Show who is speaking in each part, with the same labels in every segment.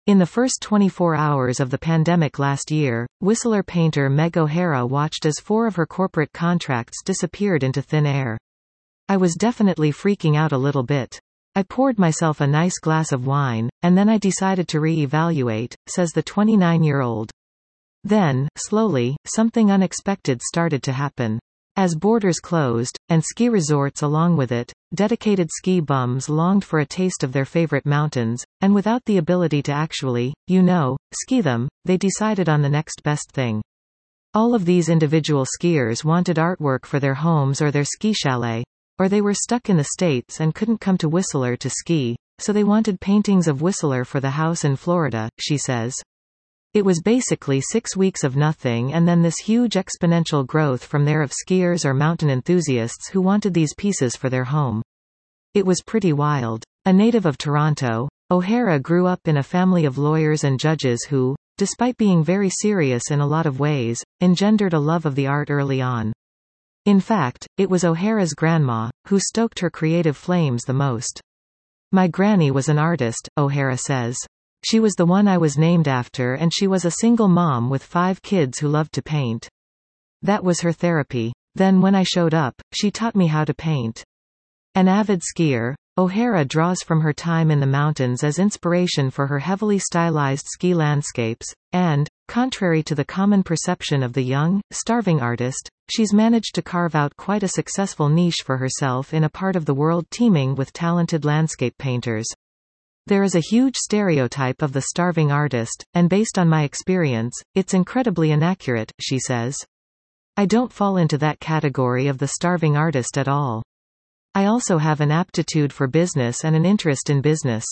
Speaker 1: In the first 24 hours of the pandemic last year, Whistler painter Meg O'Hara watched as 4 of her corporate contracts disappeared into thin air. "I was definitely freaking out a little bit. I poured myself a nice glass of wine, and then I decided to re-evaluate," says the 29-year-old. Then, slowly, something unexpected started to happen. As borders closed, and ski resorts along with it, dedicated ski bums longed for a taste of their favorite mountains, and without the ability to actually, ski them, they decided on the next best thing. All of these individual skiers wanted artwork for their homes or their ski chalet, or they were stuck in the States and couldn't come to Whistler to ski, so they wanted paintings of Whistler for the house in Florida, she says. It was basically 6 weeks of nothing and then this huge exponential growth from there of skiers or mountain enthusiasts who wanted these pieces for their home. It was pretty wild. A native of Toronto, O'Hara grew up in a family of lawyers and judges who, despite being very serious in a lot of ways, engendered a love of the art early on. In fact, it was O'Hara's grandma, who stoked her creative flames the most. "My granny was an artist," O'Hara says. "She was the one I was named after and she was a single mom with 5 kids who loved to paint. That was her therapy. Then when I showed up, she taught me how to paint." An avid skier, O'Hara draws from her time in the mountains as inspiration for her heavily stylized ski landscapes, and, contrary to the common perception of the young, starving artist, she's managed to carve out quite a successful niche for herself in a part of the world teeming with talented landscape painters. "There is a huge stereotype of the starving artist, and based on my experience, it's incredibly inaccurate," she says. "I don't fall into that category of the starving artist at all. I also have an aptitude for business and an interest in business."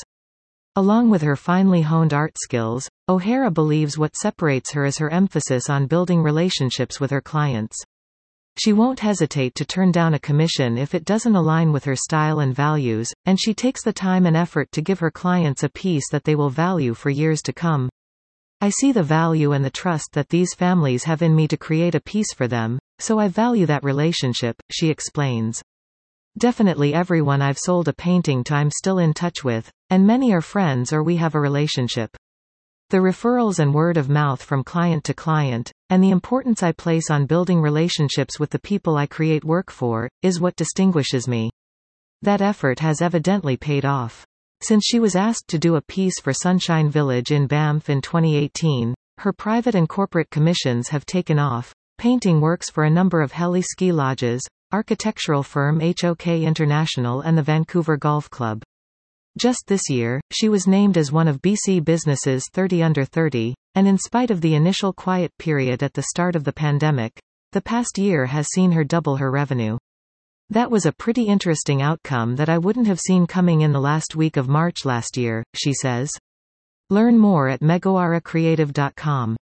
Speaker 1: Along with her finely honed art skills, O'Hara believes what separates her is her emphasis on building relationships with her clients. She won't hesitate to turn down a commission if it doesn't align with her style and values, and she takes the time and effort to give her clients a piece that they will value for years to come. "I see the value and the trust that these families have in me to create a piece for them, so I value that relationship," she explains. "Definitely everyone I've sold a painting to I'm still in touch with, and many are friends or we have a relationship. The referrals and word of mouth from client to client, and the importance I place on building relationships with the people I create work for, is what distinguishes me. That effort has evidently paid off." Since she was asked to do a piece for Sunshine Village in Banff in 2018, her private and corporate commissions have taken off, painting works for a number of heli ski lodges, architectural firm HOK International and the Vancouver Golf Club. Just this year, she was named as one of BC Business's 30 Under 30, and in spite of the initial quiet period at the start of the pandemic, the past year has seen her double her revenue. "That was a pretty interesting outcome that I wouldn't have seen coming in the last week of March last year," she says. Learn more at megoaracreative.com.